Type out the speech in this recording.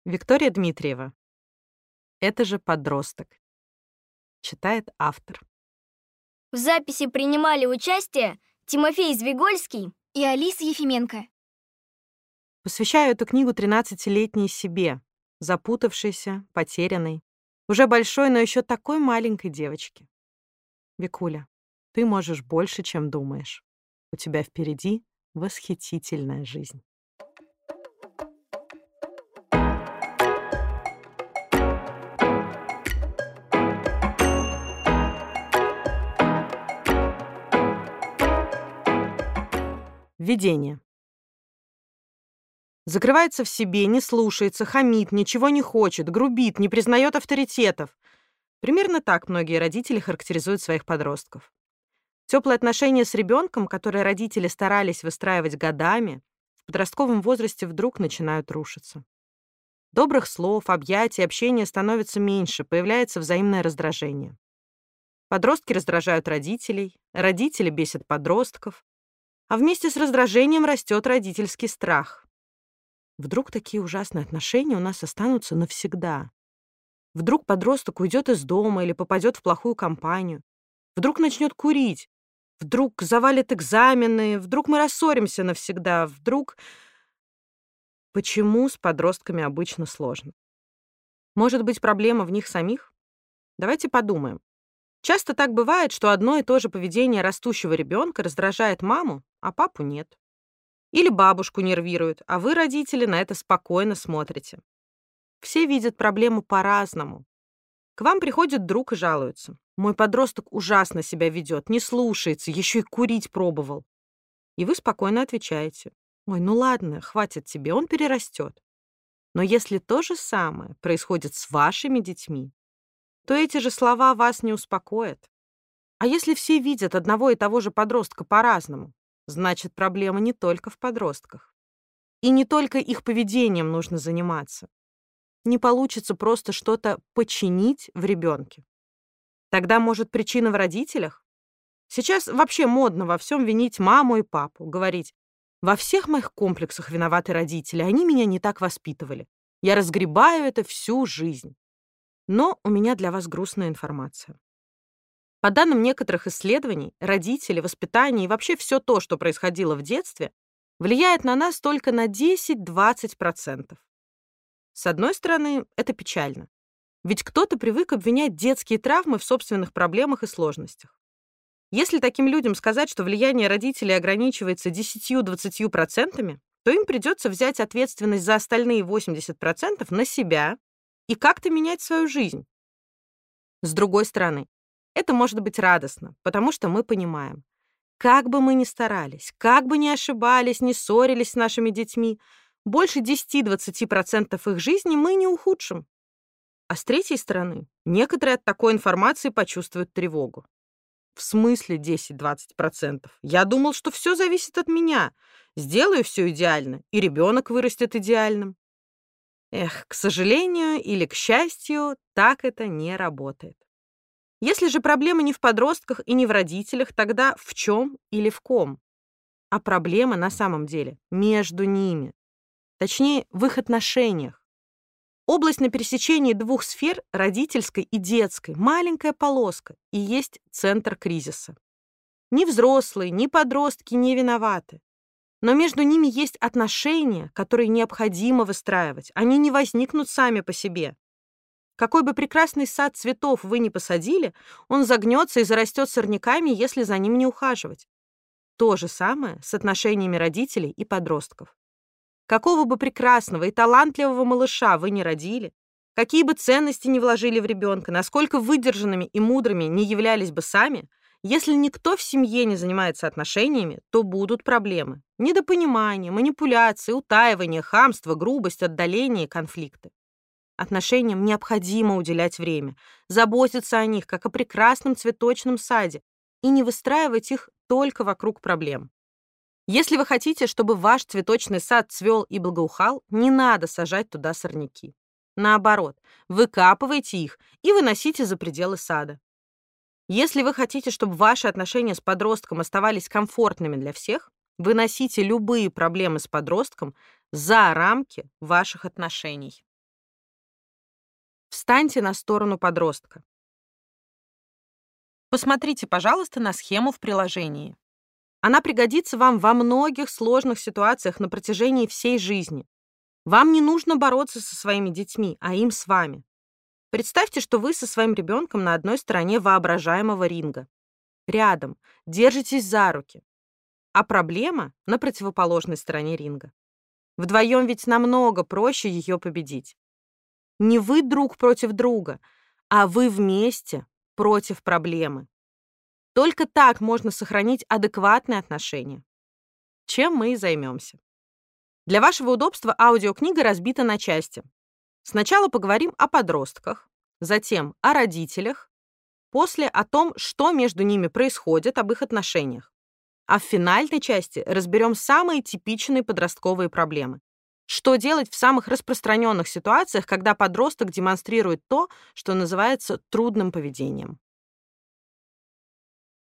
Виктория Дмитриева. Это же подросток. Читает автор. В записи принимали участие Тимофей Звегольский и Алиса Ефименко. Посвящаю эту книгу 13-летней себе, запутавшейся, потерянной, уже большой, но еще такой маленькой девочке. Викуля, ты можешь больше, чем думаешь. У тебя впереди восхитительная жизнь. Введение. Закрывается в себе, не слушается, хамит, ничего не хочет, грубит, не признает авторитетов. Примерно так многие родители характеризуют своих подростков. Теплые отношения с ребенком, которые родители старались выстраивать годами, в подростковом возрасте вдруг начинают рушиться. Добрых слов, объятий, общения становится меньше, появляется взаимное раздражение. Подростки раздражают родителей, родители бесят подростков, а вместе с раздражением растет родительский страх. Вдруг такие ужасные отношения у нас останутся навсегда. Вдруг подросток уйдет из дома или попадет в плохую компанию. Вдруг начнет курить. Вдруг завалит экзамены. Вдруг мы рассоримся навсегда. Вдруг... Почему с подростками обычно сложно? Может быть, проблема в них самих? Давайте подумаем. Часто так бывает, что одно и то же поведение растущего ребенка раздражает маму, а папу нет. Или бабушку нервирует, а вы, родители, на это спокойно смотрите. Все видят проблему по-разному. К вам приходит друг и жалуется. Мой подросток ужасно себя ведет, не слушается, еще и курить пробовал. И вы спокойно отвечаете. Ой, ну ладно, хватит тебе, он перерастет. Но если то же самое происходит с вашими детьми, то эти же слова вас не успокоят. А если все видят одного и того же подростка по-разному, значит, проблема не только в подростках. И не только их поведением нужно заниматься. Не получится просто что-то починить в ребенке. Тогда, может, причина в родителях? Сейчас вообще модно во всем винить маму и папу, говорить: во всех моих комплексах виноваты родители, они меня не так воспитывали. Я разгребаю это всю жизнь. Но у меня для вас грустная информация. По данным некоторых исследований, родители, воспитание и вообще все то, что происходило в детстве, влияет на нас только на 10-20%. С одной стороны, это печально. Ведь кто-то привык обвинять детские травмы в собственных проблемах и сложностях. Если таким людям сказать, что влияние родителей ограничивается 10-20%, то им придется взять ответственность за остальные 80% на себя и как-то менять свою жизнь. С другой стороны, это может быть радостно, потому что мы понимаем, как бы мы ни старались, как бы ни ошибались, ни ссорились с нашими детьми, больше 10-20% их жизни мы не ухудшим. А с третьей стороны, некоторые от такой информации почувствуют тревогу. В смысле 10-20%? Я думал, что все зависит от меня. Сделаю все идеально, и ребенок вырастет идеальным. Эх, к сожалению или к счастью, так это не работает. Если же проблема не в подростках и не в родителях, тогда в чем или в ком? А проблема на самом деле между ними. Точнее, в их отношениях. Область на пересечении двух сфер, родительской и детской, маленькая полоска, и есть центр кризиса. Ни взрослые, ни подростки не виноваты. Но между ними есть отношения, которые необходимо выстраивать. Они не возникнут сами по себе. Какой бы прекрасный сад цветов вы ни посадили, он загнется и зарастет сорняками, если за ним не ухаживать. То же самое с отношениями родителей и подростков. Какого бы прекрасного и талантливого малыша вы ни родили, какие бы ценности ни вложили в ребенка, насколько выдержанными и мудрыми не являлись бы сами, если никто в семье не занимается отношениями, то будут проблемы. Недопонимание, манипуляции, утаивание, хамство, грубость, отдаление, конфликты. Отношениям необходимо уделять время, заботиться о них, как о прекрасном цветочном саде, и не выстраивать их только вокруг проблем. Если вы хотите, чтобы ваш цветочный сад цвел и благоухал, не надо сажать туда сорняки. Наоборот, выкапывайте их и выносите за пределы сада. Если вы хотите, чтобы ваши отношения с подростком оставались комфортными для всех, выносите любые проблемы с подростком за рамки ваших отношений. Встаньте на сторону подростка. Посмотрите, пожалуйста, на схему в приложении. Она пригодится вам во многих сложных ситуациях на протяжении всей жизни. Вам не нужно бороться со своими детьми, а им с вами. Представьте, что вы со своим ребенком на одной стороне воображаемого ринга. Рядом, держитесь за руки. А проблема на противоположной стороне ринга. Вдвоем ведь намного проще ее победить. Не вы друг против друга, а вы вместе против проблемы. Только так можно сохранить адекватные отношения. Чем мы и займемся. Для вашего удобства аудиокнига разбита на части. Сначала поговорим о подростках, затем о родителях, после о том, что между ними происходит, об их отношениях. А в финальной части разберем самые типичные подростковые проблемы. Что делать в самых распространенных ситуациях, когда подросток демонстрирует то, что называется трудным поведением.